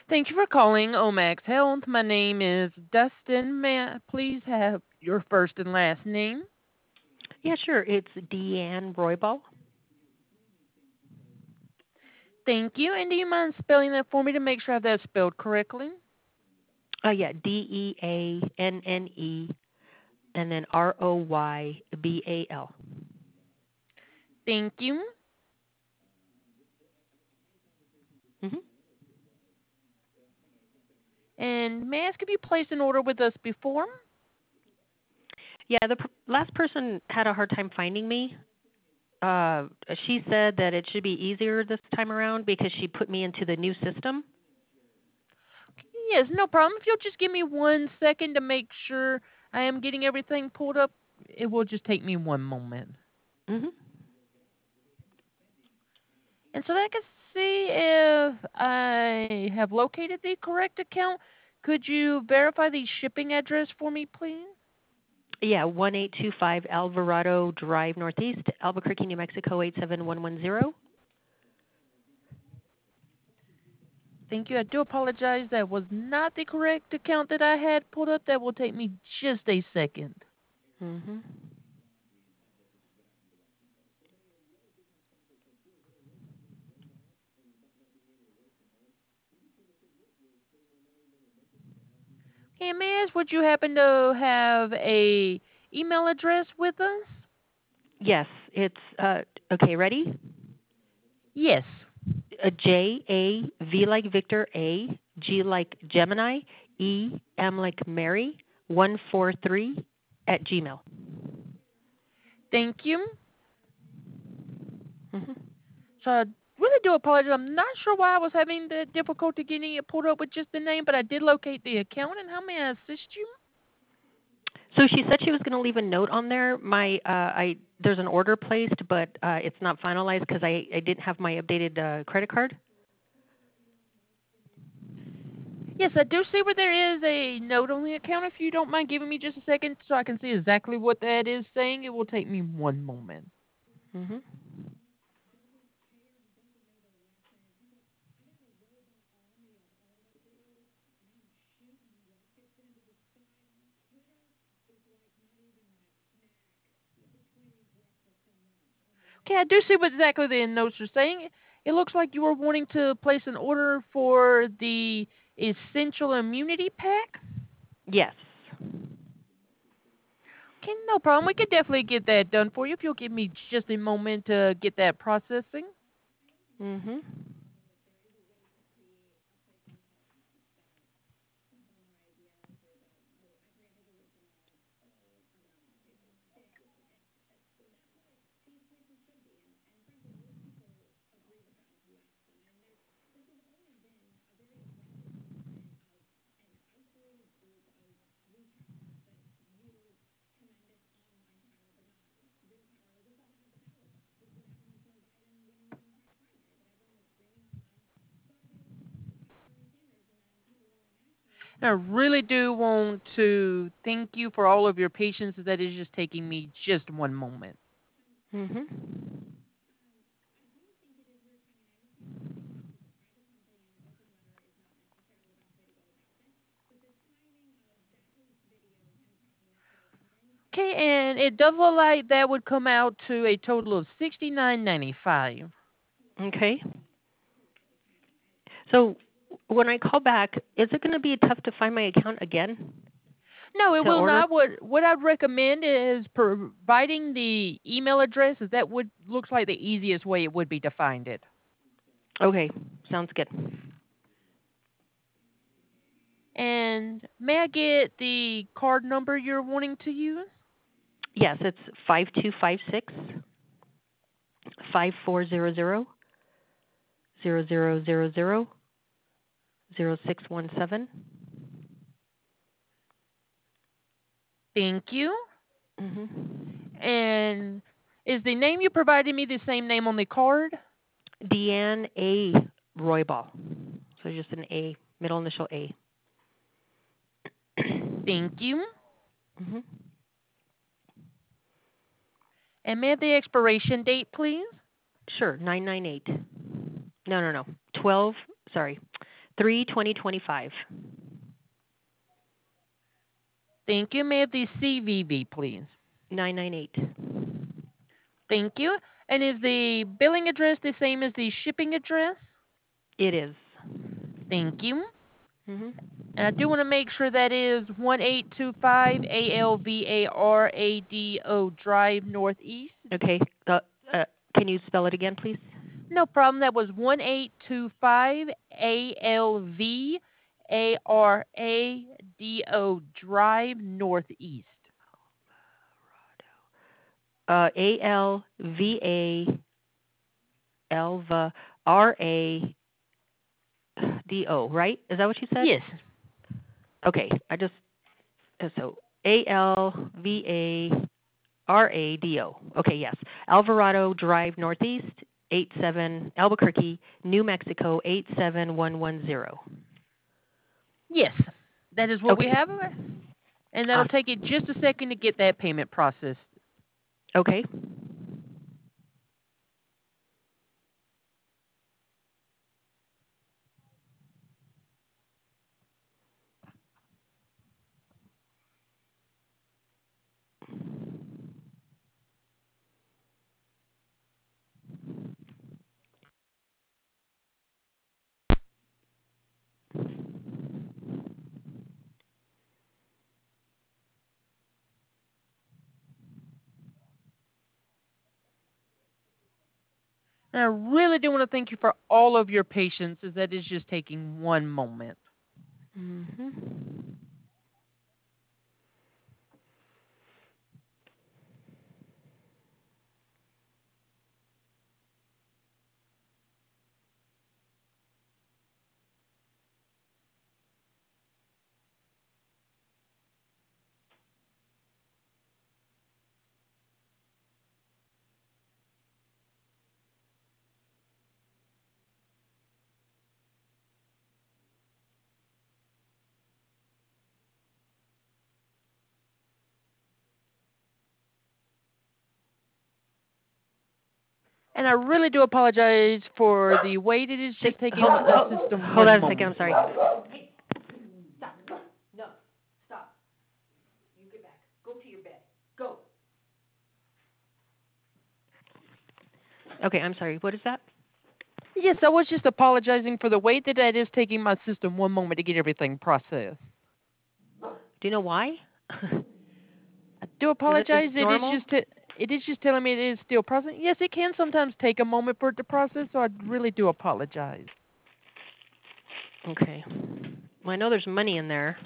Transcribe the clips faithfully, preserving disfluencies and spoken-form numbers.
Thank you for calling Omax Health. My name is Dustin. May I please have your first and last name? Yeah, sure. It's Deanne Roybal. Thank you. And do you mind spelling that for me to make sure I have that spelled correctly? Oh, yeah, D E A N N E and then R O Y B A L. Thank you. Mm-hmm. And may I ask if you placed an order with us before? Yeah, the pr- last person had a hard time finding me. Uh, she said that it should be easier this time around because she put me into the new system. Yes, no problem. If you'll just give me one second to make sure I am getting everything pulled up, it will just take me one moment. Mm-hmm. And so that I can see if I have located the correct account. Could you verify the shipping address for me, please? Yeah, one eight two five Alvarado Drive Northeast, Albuquerque, New Mexico eight seven one one zero. Thank you. I do apologize. That was not the correct account that I had pulled up. That will take me just a second. Mm-hmm. Hey, may I ask, would you happen to have a email address with us? Yes, it's uh, okay. Ready? Yes. A J A V like Victor, A G like Gemini, E M like Mary, one four three at Gmail. Thank you. Mm-hmm. So I really do apologize. I'm not sure why I was having the difficulty getting it pulled up with just the name, but I did locate the account. And how may I assist you? So she said she was going to leave a note on there. My uh, I there's an order placed, but uh, it's not finalized because I, I didn't have my updated uh, credit card. Yes, I do see where there is a note on the account. If you don't mind giving me just a second so I can see exactly what that is saying, it will take me one moment. Mm-hmm. Okay, I do see what exactly the notes are saying. It looks like you were wanting to place an order for the Essential Immunity Pack. Yes. Okay, no problem. We could definitely get that done for you if you'll give me just a moment to get that processing. Mm-hmm. And I really do want to thank you for all of your patience. That is just taking me just one moment. Mm-hmm. Okay, and it does look like that would come out to a total of sixty nine ninety five. Okay. So when I call back, is it going to be tough to find my account again No, it to will order? not. What what I'd recommend is providing the email address. As that would looks like the easiest way it would be to find it. Okay, sounds good. And may I get the card number you're wanting to use? Yes, it's five two five six five four zero zero zero zero zero zero zero six one seven. Thank you. Mm-hmm. And is the name you provided me the same name on the card? Deanne A. Roybal. So just an A, middle initial A. Thank you. Mm-hmm. And may I have the expiration date, please? Sure, nine nine eight. No, no, no. twelve, sorry. three twenty twenty five. Thank you. May I have the C V V, please? Nine nine eight. Thank you. And is the billing address the same as the shipping address? It is. Thank you. Mhm. And I do want to make sure that is one eight two five A L V A R A D O Drive Northeast. Okay. Uh, uh, can you spell it again, please? No problem. That was one eight two five A L V A R A D O Drive Northeast. Uh, A L V A Alva R A D O, right? Is that what you said? Yes. Okay. I just uh, so A L V A R A D O. Okay, yes. Alvarado Drive Northeast, eight seven Albuquerque, New Mexico eight seven one one zero. Yes. That is what Okay. we have. And that'll Awesome. take you just a second to get that payment processed. Okay. And I really do want to thank you for all of your patience, as that is just taking one moment. Mhm. And I really do apologize for the wait. It is just Take, taking hold, a hold, system hold one on a second. moment. I'm sorry. Hey, stop. No, stop. You get back. Go to your bed. Go. Okay, I'm sorry. What is that? Yes, I was just apologizing for the wait. That that is taking my system one moment to get everything processed. Do you know why? I do Is it is apologize. it It is normal? just t- it is just telling me it is still processing. Yes, it can sometimes take a moment for it to process, so I really do apologize. Okay. Well, I know there's money in there.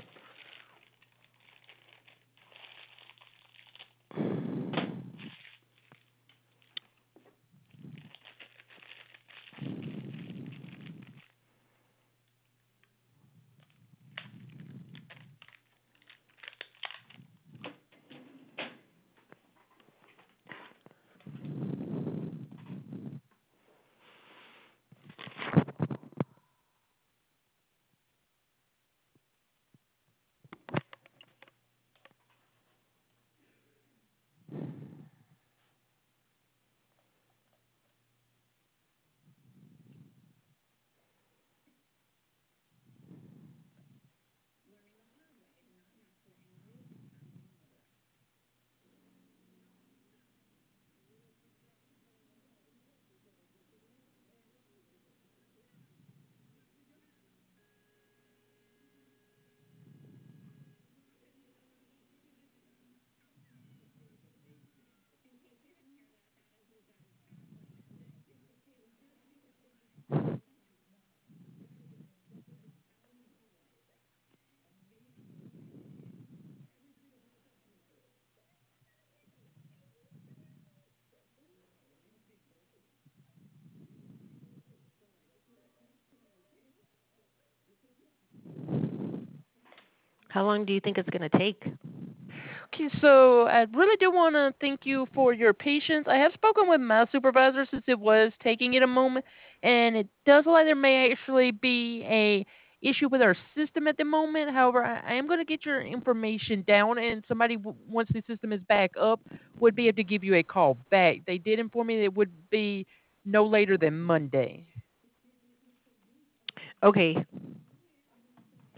How long do you think it's going to take? Okay, so I really do want to thank you for your patience. I have spoken with my supervisor since it was taking it a moment, and it does look like there may actually be a issue with our system at the moment. However, I, I am going to get your information down, and somebody, w- once the system is back up, would be able to give you a call back. They did inform me that it would be no later than Monday. Okay.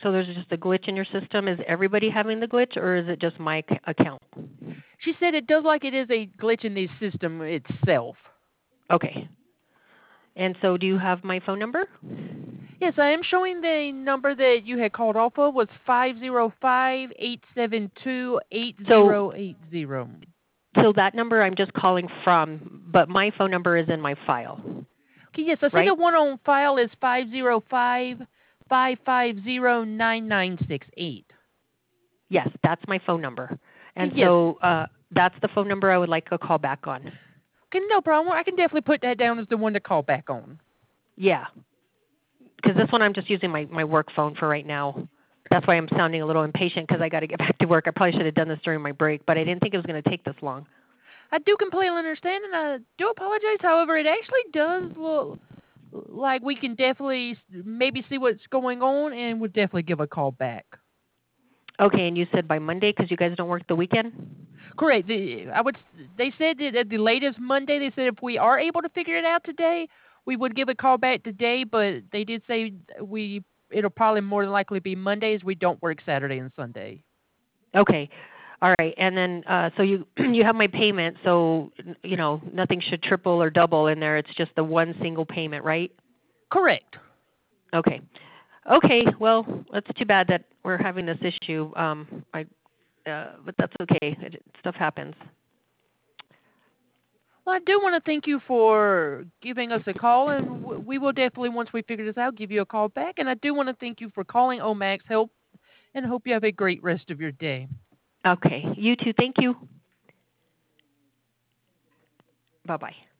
So there's just a glitch in your system. Is everybody having the glitch, or is it just my c- account? She said it does like it is a glitch in the system itself. Okay. And so do you have my phone number? Yes, I am showing the number that you had called off of was five zero five, eight seven two, eight So zero eight zero. so that number I'm just calling from, but my phone number is in my file, Okay, yes, I see the right? one on file is five zero five, five five zero, nine nine six eight. Yes, that's my phone number. And Okay, yes. so uh, that's the phone number I would like a call back on. Okay, no problem. I can definitely put that down as the one to call back on. Yeah, because this one I'm just using my, my work phone for right now. That's why I'm sounding a little impatient because I got to get back to work. I probably should have done this during my break, but I didn't think it was going to take this long. I do completely understand, and I do apologize. However, it actually does look like we can definitely maybe see what's going on, and would definitely give a call back. Okay, and you said by Monday because you guys don't work the weekend? Correct. The, I would. They said that at the latest Monday. They said if we are able to figure it out today, we would give a call back today. But they did say we it'll probably more than likely be Mondays. We don't work Saturday and Sunday. Okay. All right. And then uh, so you you have my payment, so you know nothing should triple or double in there. It's just the one single payment, right? Correct. Okay. Okay. Well, that's too bad that we're having this issue. Um, I, uh, but that's okay. It, stuff happens. Well, I do want to thank you for giving us a call, and w- we will definitely, once we figure this out, give you a call back. And I do want to thank you for calling Omax Help, and hope you have a great rest of your day. Okay. You too. Thank you. Bye bye.